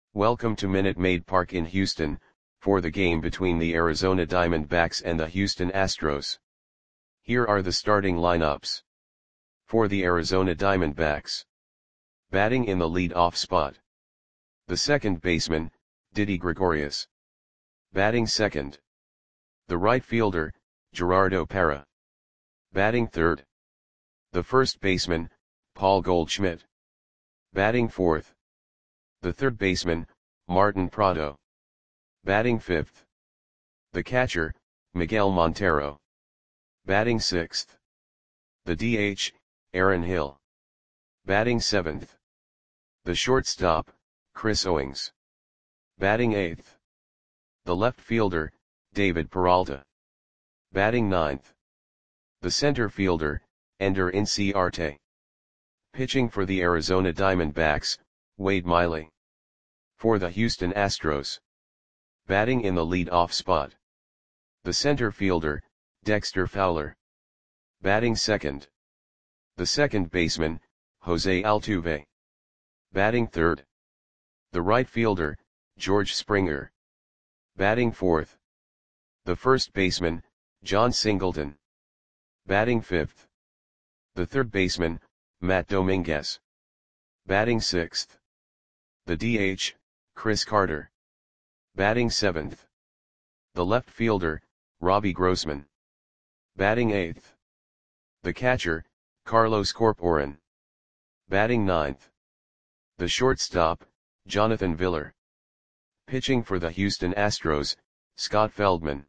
Welcome to Minute Maid Park in Houston, for the game between the Arizona Diamondbacks and the Houston Astros. Here are the starting lineups. For the Arizona Diamondbacks. Batting in the lead-off spot. The second baseman, Didi Gregorius. Batting second. The right fielder, Gerardo Parra. Batting third. The first baseman, Paul Goldschmidt. Batting fourth. The third baseman, Martin Prado. Batting fifth. The catcher, Miguel Montero. Batting sixth. The DH, Aaron Hill. Batting seventh. The shortstop, Chris Owings. Batting eighth. The left fielder, David Peralta. Batting ninth. The center fielder, Ender Inciarte. Pitching for the Arizona Diamondbacks, Wade Miley. For the Houston Astros. Batting in the lead-off spot. The center fielder, Dexter Fowler. Batting second. The second baseman, Jose Altuve. Batting third. The right fielder, George Springer. Batting fourth. The first baseman, John Singleton. Batting fifth. The third baseman, Matt Dominguez. Batting sixth. The DH, Chris Carter. Batting seventh. The left fielder, Robbie Grossman. Batting eighth. The catcher, Carlos Corporan. Batting ninth. The shortstop, Jonathan Villar. Pitching for the Houston Astros, Scott Feldman.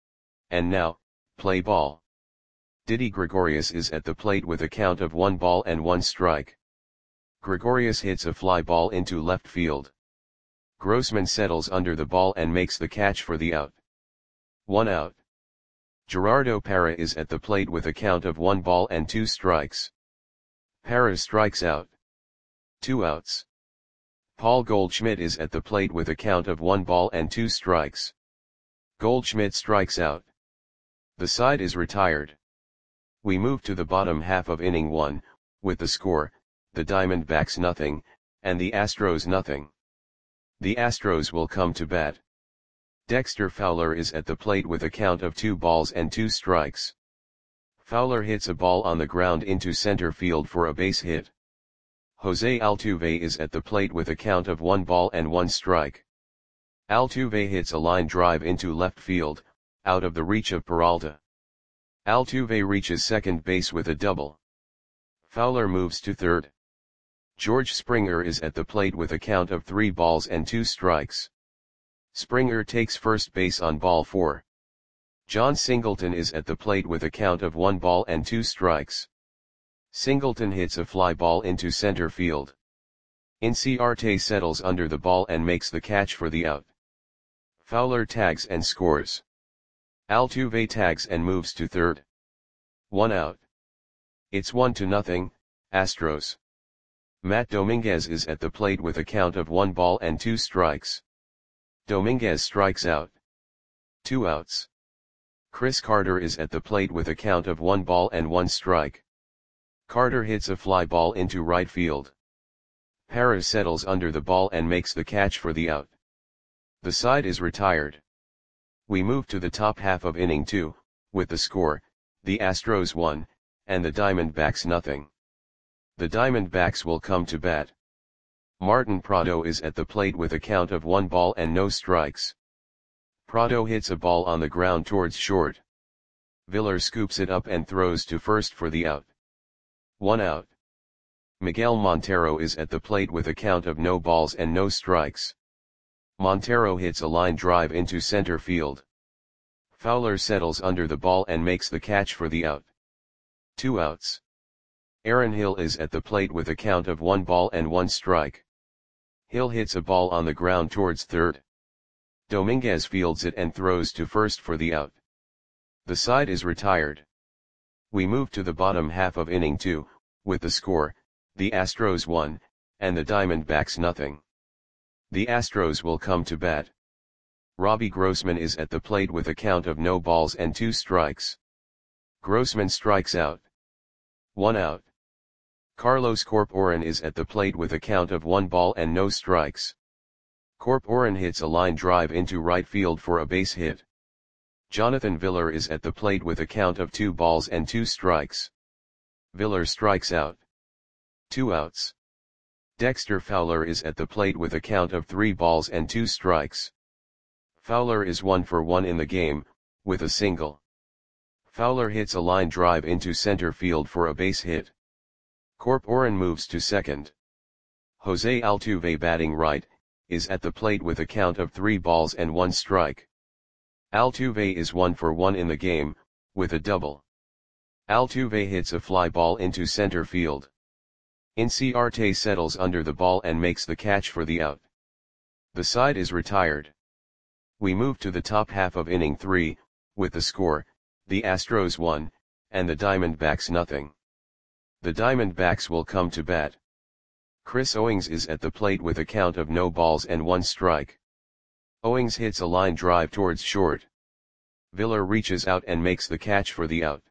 And now, play ball. Didi Gregorius is at the plate with a count of 1 ball and 1 strike. Gregorius hits a fly ball into left field. Grossman settles under the ball and makes the catch for the out. 1 out. Gerardo Parra is at the plate with a count of 1 ball and 2 strikes. Parra strikes out. 2 outs. Paul Goldschmidt is at the plate with a count of 1 ball and 2 strikes. Goldschmidt strikes out. The side is retired. We move to the bottom half of inning 1, with the score, the Diamondbacks nothing, and the Astros nothing. The Astros will come to bat. Dexter Fowler is at the plate with a count of 2 balls and 2 strikes. Fowler hits a ball on the ground into center field for a base hit. Jose Altuve is at the plate with a count of 1 ball and 1 strike. Altuve hits a line drive into left field, out of the reach of Peralta. Altuve reaches second base with a double. Fowler moves to third. George Springer is at the plate with a count of 3 balls and 2 strikes. Springer takes first base on ball 4. John Singleton is at the plate with a count of 1 ball and 2 strikes. Singleton hits a fly ball into center field. Inciarte settles under the ball and makes the catch for the out. Fowler tags and scores. Altuve tags and moves to third. 1 out. It's 1-0, Astros. Matt Dominguez is at the plate with a count of 1 ball and 2 strikes. Dominguez strikes out. 2 outs. Chris Carter is at the plate with a count of 1 ball and 1 strike. Carter hits a fly ball into right field. Parra settles under the ball and makes the catch for the out. The side is retired. We move to the top half of inning 2, with the score, the Astros 1, and the Diamondbacks nothing. The Diamondbacks will come to bat. Martin Prado is at the plate with a count of 1 ball and no strikes. Prado hits a ball on the ground towards short. Villar scoops it up and throws to first for the out. 1 out. Miguel Montero is at the plate with a count of no balls and no strikes. Montero hits a line drive into center field. Fowler settles under the ball and makes the catch for the out. 2 outs. Aaron Hill is at the plate with a count of 1 ball and 1 strike. Hill hits a ball on the ground towards third. Dominguez fields it and throws to first for the out. The side is retired. We move to the bottom half of inning 2, with the score, the Astros 1, and the Diamondbacks nothing. The Astros will come to bat. Robbie Grossman is at the plate with a count of no balls and 2 strikes. Grossman strikes out. 1 out. Carlos Corporan is at the plate with a count of 1 ball and no strikes. Corporan hits a line drive into right field for a base hit. Jonathan Villar is at the plate with a count of 2 balls and 2 strikes. Villar strikes out. 2 outs. Dexter Fowler is at the plate with a count of 3 balls and 2 strikes. Fowler is 1 for 1 in the game, with a single. Fowler hits a line drive into center field for a base hit. Corporan moves to second. Jose Altuve, batting right, is at the plate with a count of 3 balls and 1 strike. Altuve is 1 for 1 in the game, with a double. Altuve hits a fly ball into center field. Inciarte settles under the ball and makes the catch for the out. The side is retired. We move to the top half of inning 3, with the score, the Astros 1, and the Diamondbacks nothing. The Diamondbacks will come to bat. Chris Owings is at the plate with a count of no balls and 1 strike. Owings hits a line drive towards short. Villar reaches out and makes the catch for the out.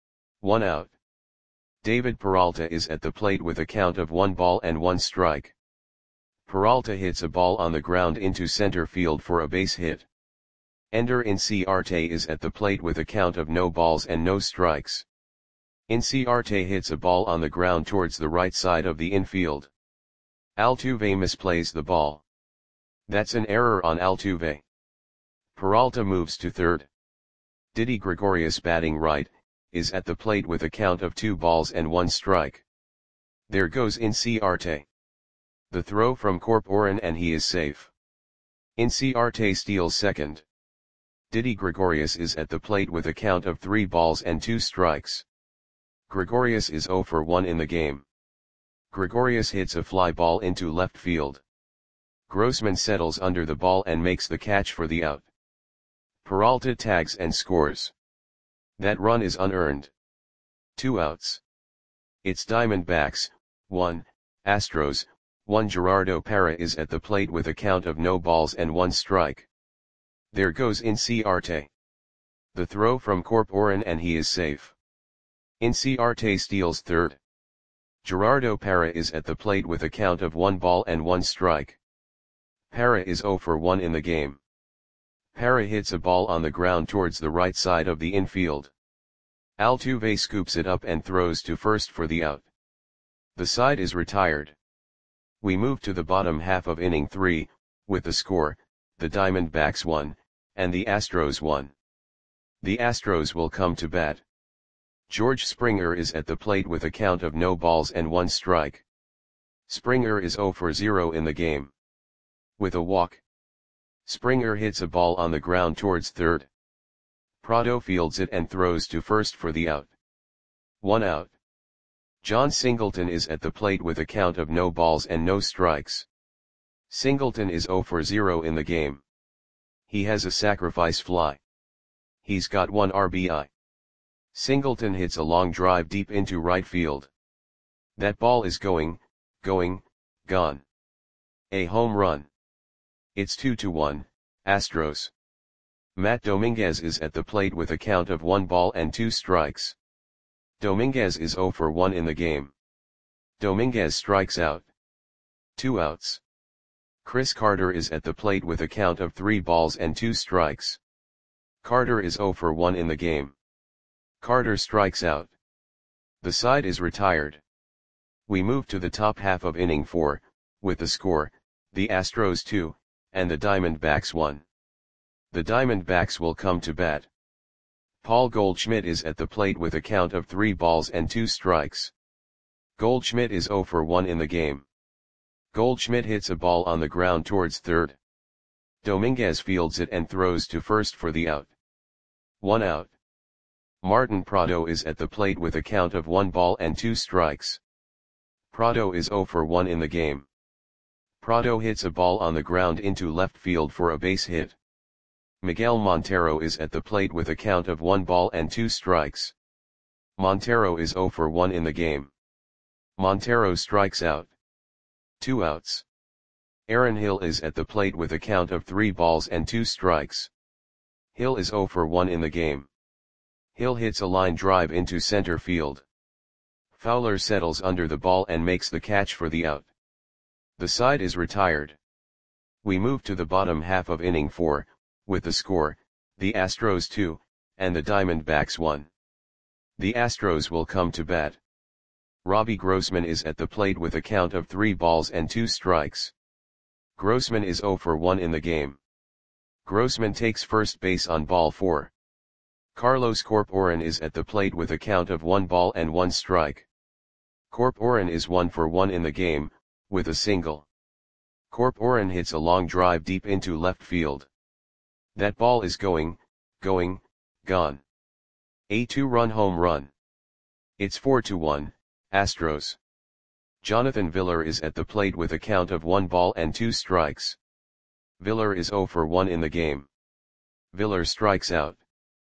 1 out. David Peralta is at the plate with a count of 1 ball and 1 strike. Peralta hits a ball on the ground into center field for a base hit. Ender Inciarte is at the plate with a count of no balls and no strikes. Inciarte hits a ball on the ground towards the right side of the infield. Altuve misplays the ball. That's an error on Altuve. Peralta moves to third. Didi Gregorius, batting right, is at the plate with a count of 2 balls and 1 strike. There goes Inciarte. The throw from Corporan and he is safe. Inciarte steals second. Didi Gregorius is at the plate with a count of 3 balls and 2 strikes. Gregorius is 0 for 1 in the game. Gregorius hits a fly ball into left field. Grossman settles under the ball and makes the catch for the out. Peralta tags and scores. That run is unearned. 2 outs. It's Diamondbacks, 1, Astros, 1. Gerardo Parra is at the plate with a count of no balls and 1 strike. There goes Inciarte. The throw from Corporan and he is safe. Inciarte steals third. Gerardo Parra is at the plate with a count of 1 ball and 1 strike. Parra is 0 for 1 in the game. Parra hits a ball on the ground towards the right side of the infield. Altuve scoops it up and throws to first for the out. The side is retired. We move to the bottom half of inning 3, with the score, the Diamondbacks 1, and the Astros 1. The Astros will come to bat. George Springer is at the plate with a count of no balls and 1 strike. Springer is 0 for 0 in the game. With a walk. Springer hits a ball on the ground towards third. Prado fields it and throws to first for the out. 1 out. John Singleton is at the plate with a count of no balls and no strikes. Singleton is 0 for 0 in the game. He has a sacrifice fly. He's got 1 RBI. Singleton hits a long drive deep into right field. That ball is going, gone. A home run. It's 2-1, Astros. Matt Dominguez is at the plate with a count of 1 ball and 2 strikes. Dominguez is 0 for 1 in the game. Dominguez strikes out. 2 outs. Chris Carter is at the plate with a count of 3 balls and 2 strikes. Carter is 0 for 1 in the game. Carter strikes out. The side is retired. We move to the top half of inning 4, with the score, the Astros 2, and the Diamondbacks 1. The Diamondbacks will come to bat. Paul Goldschmidt is at the plate with a count of 3 balls and 2 strikes. Goldschmidt is 0 for 1 in the game. Goldschmidt hits a ball on the ground towards third. Dominguez fields it and throws to first for the out. 1 out. Martin Prado is at the plate with a count of 1 ball and 2 strikes. Prado is 0 for 1 in the game. Prado hits a ball on the ground into left field for a base hit. Miguel Montero is at the plate with a count of 1 ball and 2 strikes. Montero is 0 for 1 in the game. Montero strikes out. 2 outs. Aaron Hill is at the plate with a count of 3 balls and 2 strikes. Hill is 0 for 1 in the game. Hill hits a line drive into center field. Fowler settles under the ball and makes the catch for the out. The side is retired. We move to the bottom half of inning 4, with the score, the Astros 2, and the Diamondbacks 1. The Astros will come to bat. Robbie Grossman is at the plate with a count of 3 balls and 2 strikes. Grossman is 0 for 1 in the game. Grossman takes first base on ball 4. Carlos Corporan is at the plate with a count of 1 ball and 1 strike. Corporan is 1 for 1 in the game, with a single. Corporan hits a long drive deep into left field. That ball is gone. A 2-run home run. It's 4-1, Astros. Jonathan Villar is at the plate with a count of 1 ball and 2 strikes. Villar is 0 for 1 in the game. Villar strikes out.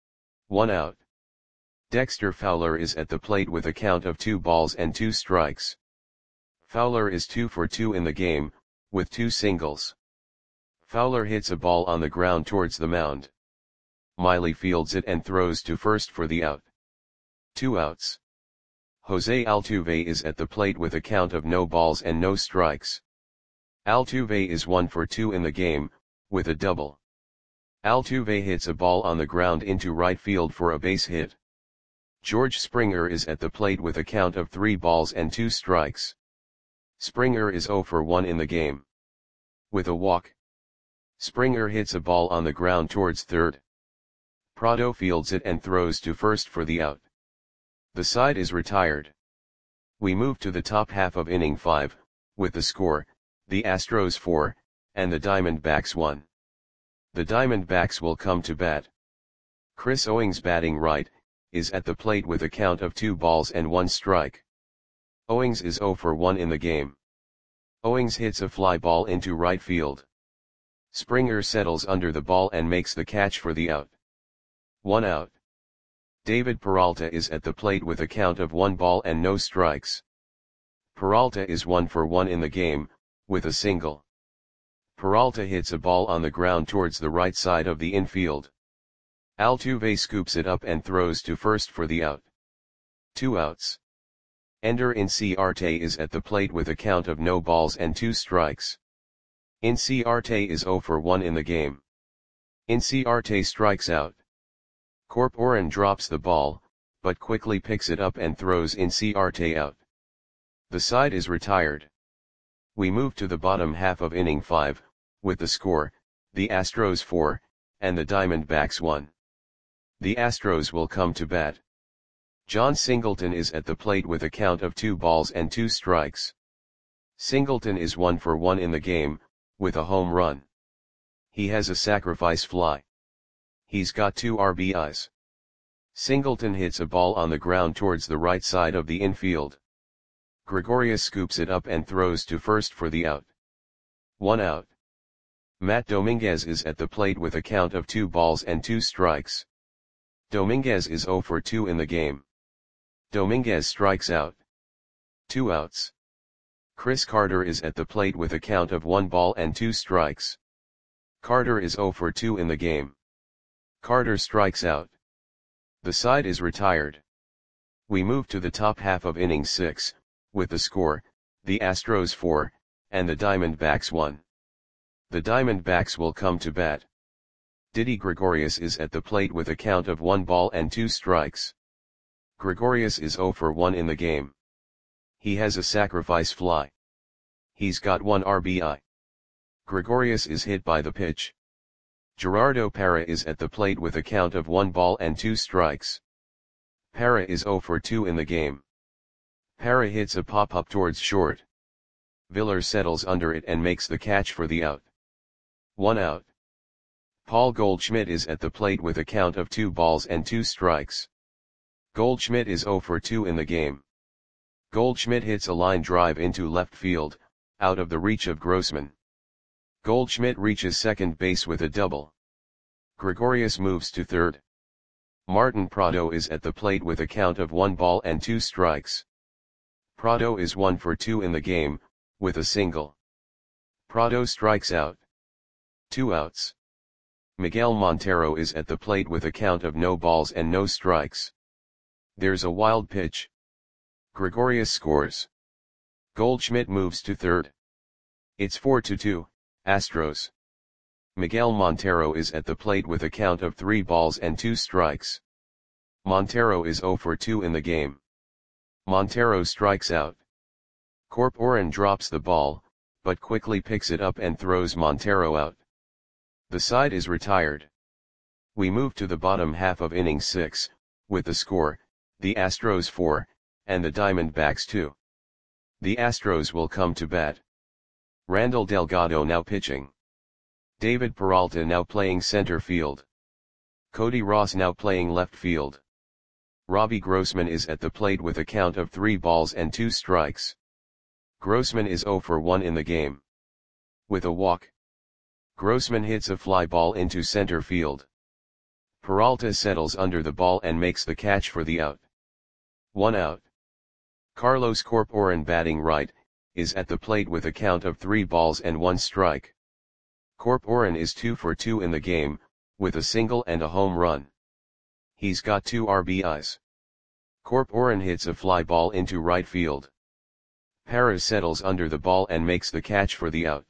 1 out. Dexter Fowler is at the plate with a count of 2 balls and 2 strikes. Fowler is 2 for 2 in the game, with 2 singles. Fowler hits a ball on the ground towards the mound. Miley fields it and throws to first for the out. 2 outs. Jose Altuve is at the plate with a count of no balls and no strikes. Altuve is 1 for 2 in the game, with a double. Altuve hits a ball on the ground into right field for a base hit. George Springer is at the plate with a count of 3 balls and 2 strikes. Springer is 0 for 1 in the game. With a walk. Springer hits a ball on the ground towards third. Prado fields it and throws to first for the out. The side is retired. We move to the top half of inning 5, with the score, the Astros 4, and the Diamondbacks 1. The Diamondbacks will come to bat. Chris Owings, batting right, is at the plate with a count of 2 balls and 1 strike. Owings is 0 for 1 in the game. Owings hits a fly ball into right field. Springer settles under the ball and makes the catch for the out. 1 out. David Peralta is at the plate with a count of 1 ball and no strikes. Peralta is 1 for 1 in the game, with a single. Peralta hits a ball on the ground towards the right side of the infield. Altuve scoops it up and throws to first for the out. 2 outs. Ender Inciarte is at the plate with a count of no balls and 2 strikes. Inciarte is 0 for 1 in the game. Inciarte strikes out. Corporan drops the ball, but quickly picks it up and throws Inciarte out. The side is retired. We move to the bottom half of inning 5, with the score, the Astros 4, and the Diamondbacks 1. The Astros will come to bat. John Singleton is at the plate with a count of 2 balls and 2 strikes. Singleton is 1 for 1 in the game, with a home run. He has a sacrifice fly. He's got 2 RBIs. Singleton hits a ball on the ground towards the right side of the infield. Gregorius scoops it up and throws to first for the out. 1 out. Matt Dominguez is at the plate with a count of 2 balls and 2 strikes. Dominguez is 0 for 2 in the game. Dominguez strikes out. 2 outs. Chris Carter is at the plate with a count of 1 ball and 2 strikes. Carter is 0 for 2 in the game. Carter strikes out. The side is retired. We move to the top half of inning 6, with the score, the Astros 4, and the Diamondbacks 1. The Diamondbacks will come to bat. Didi Gregorius is at the plate with a count of 1 ball and 2 strikes. Gregorius is 0 for 1 in the game. He has a sacrifice fly. He's got 1 RBI. Gregorius is hit by the pitch. Gerardo Parra is at the plate with a count of 1 ball and 2 strikes. Parra is 0 for 2 in the game. Parra hits a pop-up towards short. Villar settles under it and makes the catch for the out. 1 out. Paul Goldschmidt is at the plate with a count of 2 balls and 2 strikes. Goldschmidt is 0 for 2 in the game. Goldschmidt hits a line drive into left field, out of the reach of Grossman. Goldschmidt reaches second base with a double. Gregorius moves to third. Martin Prado is at the plate with a count of 1 ball and 2 strikes. Prado is 1 for 2 in the game, with a single. Prado strikes out. 2 outs. Miguel Montero is at the plate with a count of no balls and no strikes. There's a wild pitch. Gregorius scores. Goldschmidt moves to third. It's 4-2, Astros. Miguel Montero is at the plate with a count of 3 balls and 2 strikes. Montero is 0 for 2 in the game. Montero strikes out. Corporan drops the ball, but quickly picks it up and throws Montero out. The side is retired. We move to the bottom half of inning 6, with the score, the Astros 4, and the Diamondbacks 2. The Astros will come to bat. Randall Delgado now pitching. David Peralta now playing center field. Cody Ross now playing left field. Robbie Grossman is at the plate with a count of 3 balls and 2 strikes. Grossman is 0 for 1 in the game. With a walk, Grossman hits a fly ball into center field. Peralta settles under the ball and makes the catch for the out. 1 out. Carlos Corporan, batting right, is at the plate with a count of 3 balls and 1 strike. Corporan is 2 for 2 in the game, with a single and a home run. He's got 2 RBIs. Corporan hits a fly ball into right field. Perez settles under the ball and makes the catch for the out.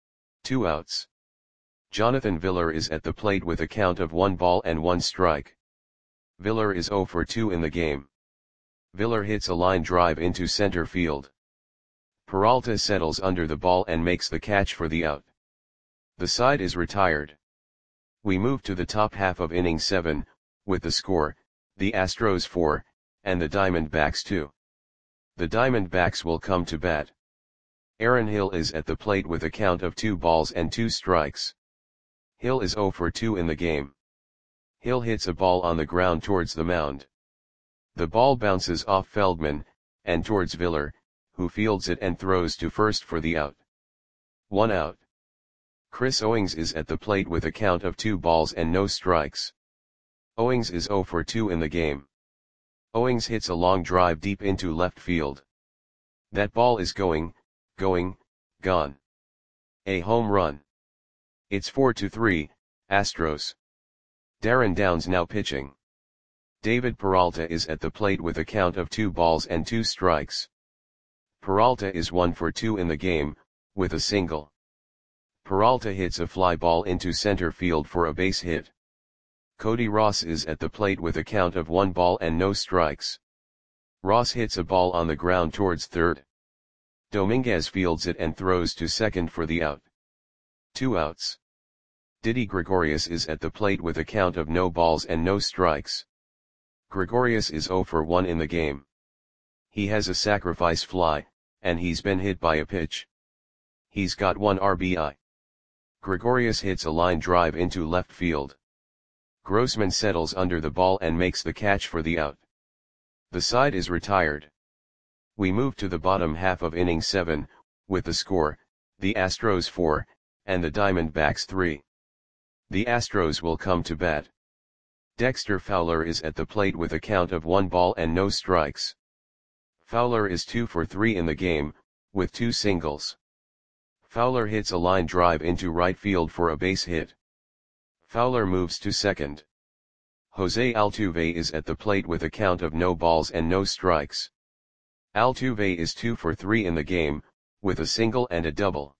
2 outs. Jonathan Villar is at the plate with a count of 1 ball and 1 strike. Villar is 0 for 2 in the game. Villar hits a line drive into center field. Peralta settles under the ball and makes the catch for the out. The side is retired. We move to the top half of inning 7, with the score, the Astros 4, and the Diamondbacks 2. The Diamondbacks will come to bat. Aaron Hill is at the plate with a count of 2 balls and 2 strikes. Hill is 0 for 2 in the game. Hill hits a ball on the ground towards the mound. The ball bounces off Feldman, and towards Villar, who fields it and throws to first for the out. 1 out. Chris Owings is at the plate with a count of 2 balls and no strikes. Owings is 0 for 2 in the game. Owings hits a long drive deep into left field. That ball is gone. A home run. It's 4-3, Astros. Darren Downs now pitching. David Peralta is at the plate with a count of 2 balls and 2 strikes. Peralta is 1 for 2 in the game, with a single. Peralta hits a fly ball into center field for a base hit. Cody Ross is at the plate with a count of 1 ball and no strikes. Ross hits a ball on the ground towards third. Dominguez fields it and throws to second for the out. 2 outs. Didi Gregorius is at the plate with a count of no balls and no strikes. Gregorius is 0 for 1 in the game. He has a sacrifice fly, and he's been hit by a pitch. He's got 1 RBI. Gregorius hits a line drive into left field. Grossman settles under the ball and makes the catch for the out. The side is retired. We move to the bottom half of inning 7, with the score, the Astros 4, and the Diamondbacks 3. The Astros will come to bat. Dexter Fowler is at the plate with a count of 1 ball and no strikes. Fowler is 2 for 3 in the game, with 2 singles. Fowler hits a line drive into right field for a base hit. Fowler moves to second. Jose Altuve is at the plate with a count of no balls and no strikes. Altuve is 2 for 3 in the game, with a single and a double.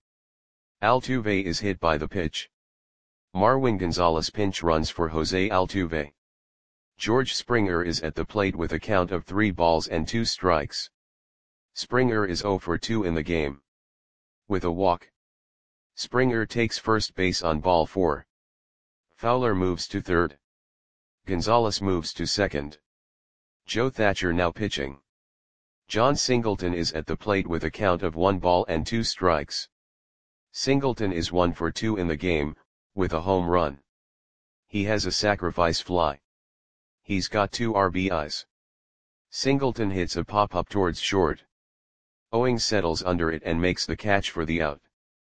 Altuve is hit by the pitch. Marwin Gonzalez pinch runs for Jose Altuve. George Springer is at the plate with a count of 3 balls and 2 strikes. Springer is 0 for 2 in the game. With a walk, Springer takes first base on ball 4. Fowler moves to third. Gonzalez moves to second. Joe Thatcher now pitching. John Singleton is at the plate with a count of 1 ball and 2 strikes. Singleton is 1 for 2 in the game, with a home run. He has a sacrifice fly. He's got 2 RBIs. Singleton hits a pop-up towards short. Owings settles under it and makes the catch for the out.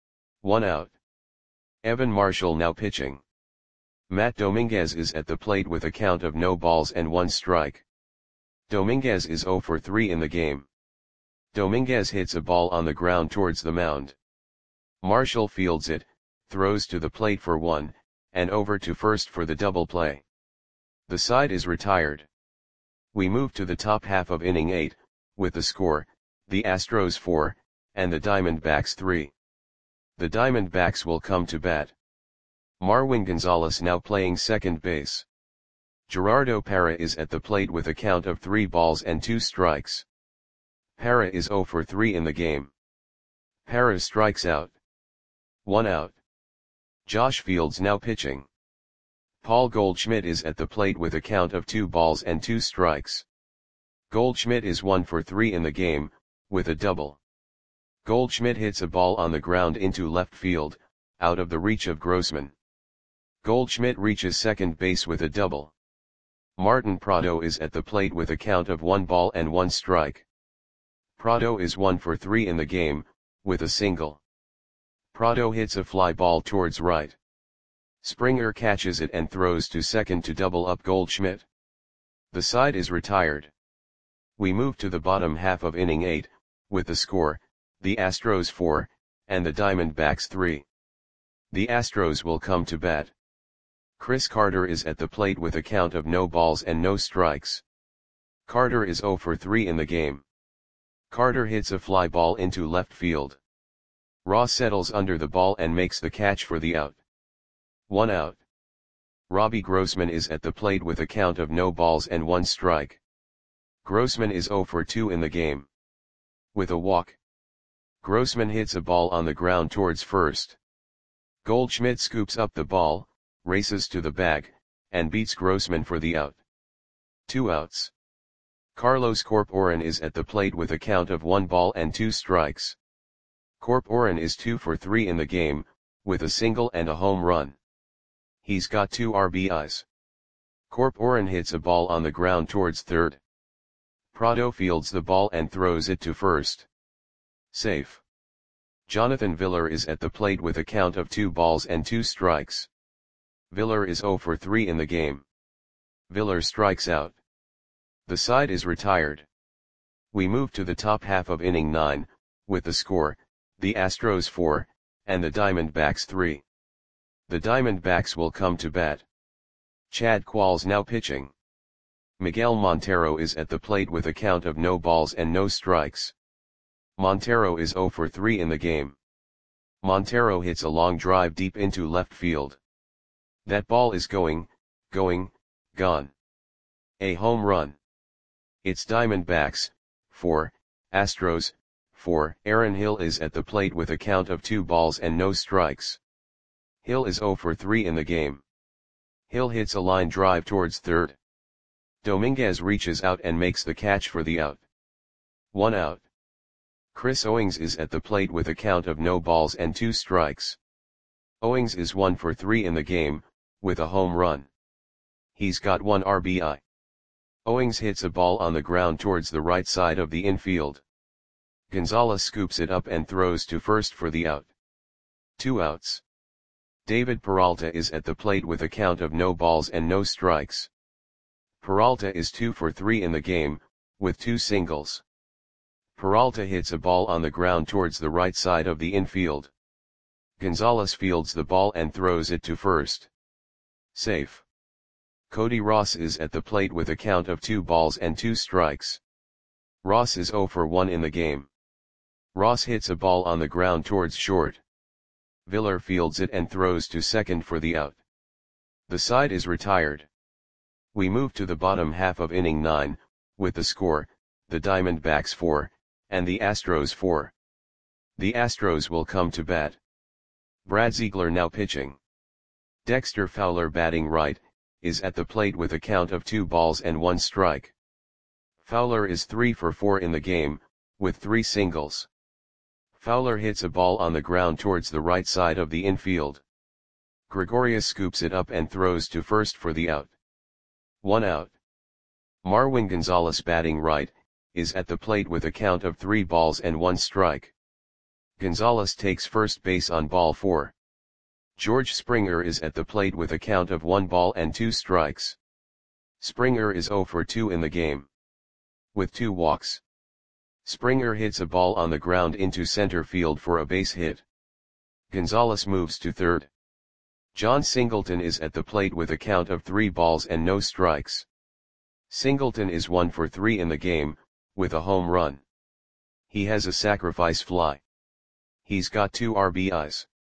1 out. Evan Marshall now pitching. Matt Dominguez is at the plate with a count of no balls and 1 strike. Dominguez is 0 for 3 in the game. Dominguez hits a ball on the ground towards the mound. Marshall fields it, throws to the plate for 1, and over to first for the double play. The side is retired. We move to the top half of inning 8, with the score, the Astros 4, and the Diamondbacks 3. The Diamondbacks will come to bat. Marwin Gonzalez now playing second base. Gerardo Parra is at the plate with a count of 3 balls and 2 strikes. Parra is 0 for 3 in the game. Parra strikes out. 1 out. Josh Fields now pitching. Paul Goldschmidt is at the plate with a count of 2 balls and 2 strikes. Goldschmidt is 1 for 3 in the game, with a double. Goldschmidt hits a ball on the ground into left field, out of the reach of Grossman. Goldschmidt reaches second base with a double. Martin Prado is at the plate with a count of 1 ball and 1 strike. Prado is 1 for 3 in the game, with a single. Prado hits a fly ball towards right. Springer catches it and throws to second to double up Goldschmidt. The side is retired. We move to the bottom half of inning 8, with the score, the Astros 4, and the Diamondbacks 3. The Astros will come to bat. Chris Carter is at the plate with a count of no balls and no strikes. Carter is 0 for 3 in the game. Carter hits a fly ball into left field. Ross settles under the ball and makes the catch for the out. 1 out. Robbie Grossman is at the plate with a count of no balls and 1 strike. Grossman is 0 for 2 in the game. With a walk. Grossman hits a ball on the ground towards first. Goldschmidt scoops up the ball, races to the bag, and beats Grossman for the out. 2 outs. Carlos Corporan is at the plate with a count of 1 ball and 2 strikes. Corporan is 2 for 3 in the game, with a single and a home run. He's got 2 RBIs. Corporan hits a ball on the ground towards third. Prado fields the ball and throws it to first. Safe. Jonathan Villar is at the plate with a count of 2 balls and 2 strikes. Villar is 0 for 3 in the game. Villar strikes out. The side is retired. We move to the top half of inning 9, with the score, the Astros 4, and the Diamondbacks 3. The Diamondbacks will come to bat. Chad Qualls now pitching. Miguel Montero is at the plate with a count of no balls and no strikes. Montero is 0 for 3 in the game. Montero hits a long drive deep into left field. That ball is gone. A home run. It's Diamondbacks, 4, Astros, 4. Aaron Hill is at the plate with a count of 2 balls and no strikes. Hill is 0 for 3 in the game. Hill hits a line drive towards third. Dominguez reaches out and makes the catch for the out. 1 out. Chris Owings is at the plate with a count of no balls and 2 strikes. Owings is 1 for 3 in the game, with a home run. He's got 1 RBI. Owings hits a ball on the ground towards the right side of the infield. Gonzalez scoops it up and throws to first for the out. 2 outs. David Peralta is at the plate with a count of no balls and no strikes. Peralta is 2 for 3 in the game, with 2 singles. Peralta hits a ball on the ground towards the right side of the infield. Gonzalez fields the ball and throws it to first. Safe. Cody Ross is at the plate with a count of 2 balls and 2 strikes. Ross is 0 for 1 in the game. Ross hits a ball on the ground towards short. Villar fields it and throws to second for the out. The side is retired. We move to the bottom half of inning 9, with the score, the Diamondbacks 4, and the Astros 4. The Astros will come to bat. Brad Ziegler now pitching. Dexter Fowler batting right, is at the plate with a count of 2 balls and 1 strike. Fowler is 3 for 4 in the game, with 3 singles. Fowler hits a ball on the ground towards the right side of the infield. Gregorius scoops it up and throws to first for the out. 1 out. Marwin Gonzalez batting right, is at the plate with a count of 3 balls and 1 strike. Gonzalez takes first base on ball 4. George Springer is at the plate with a count of 1 ball and 2 strikes. Springer is 0 for 2 in the game. With 2 walks. Springer hits a ball on the ground into center field for a base hit. Gonzalez moves to third. John Singleton is at the plate with a count of 3 balls and no strikes. Singleton is 1 for 3 in the game, with a home run. He has a sacrifice fly. He's got 2 RBIs.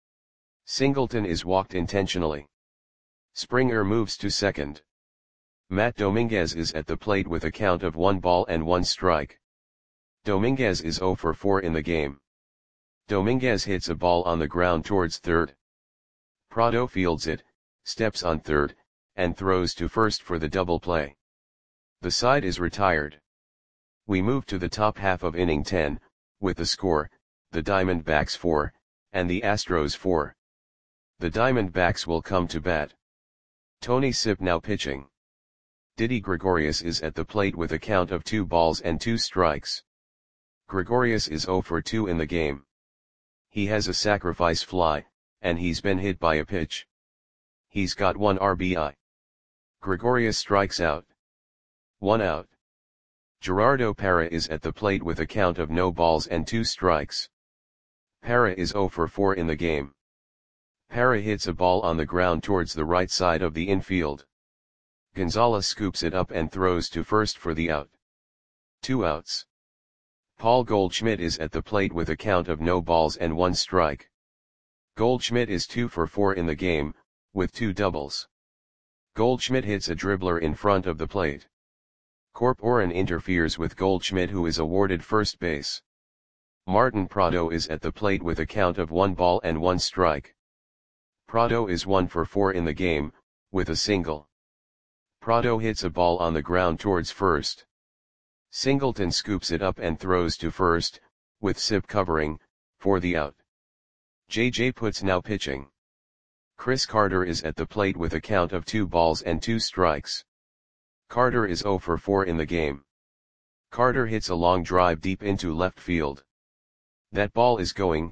Singleton is walked intentionally. Springer moves to second. Matt Dominguez is at the plate with a count of 1 ball and 1 strike. Dominguez is 0 for 4 in the game. Dominguez hits a ball on the ground towards third. Prado fields it, steps on third, and throws to first for the double play. The side is retired. We move to the top half of inning 10, with the score, the Diamondbacks 4, and the Astros 4. The Diamondbacks will come to bat. Tony Sipp now pitching. Didi Gregorius is at the plate with a count of 2 balls and 2 strikes. Gregorius is 0 for 2 in the game. He has a sacrifice fly, and he's been hit by a pitch. He's got 1 RBI. Gregorius strikes out. 1 out. Gerardo Parra is at the plate with a count of no balls and 2 strikes. Parra is 0 for 4 in the game. Parra hits a ball on the ground towards the right side of the infield. Gonzalez scoops it up and throws to first for the out. 2 outs. Paul Goldschmidt is at the plate with a count of no balls and 1 strike. Goldschmidt is 2 for 4 in the game, with 2 doubles. Goldschmidt hits a dribbler in front of the plate. Corporan interferes with Goldschmidt, who is awarded first base. Martin Prado is at the plate with a count of 1 ball and 1 strike. Prado is 1 for 4 in the game, with a single. Prado hits a ball on the ground towards first. Singleton scoops it up and throws to first, with Sipp covering, for the out. J.J. Putz now pitching. Chris Carter is at the plate with a count of 2 balls and 2 strikes. Carter is 0 for 4 in the game. Carter hits a long drive deep into left field. That ball is gone.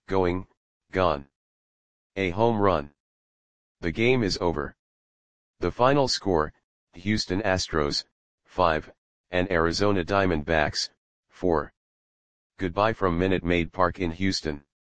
A home run. The game is over. The final score, Houston Astros, 5, and Arizona Diamondbacks, 4. Goodbye from Minute Maid Park in Houston.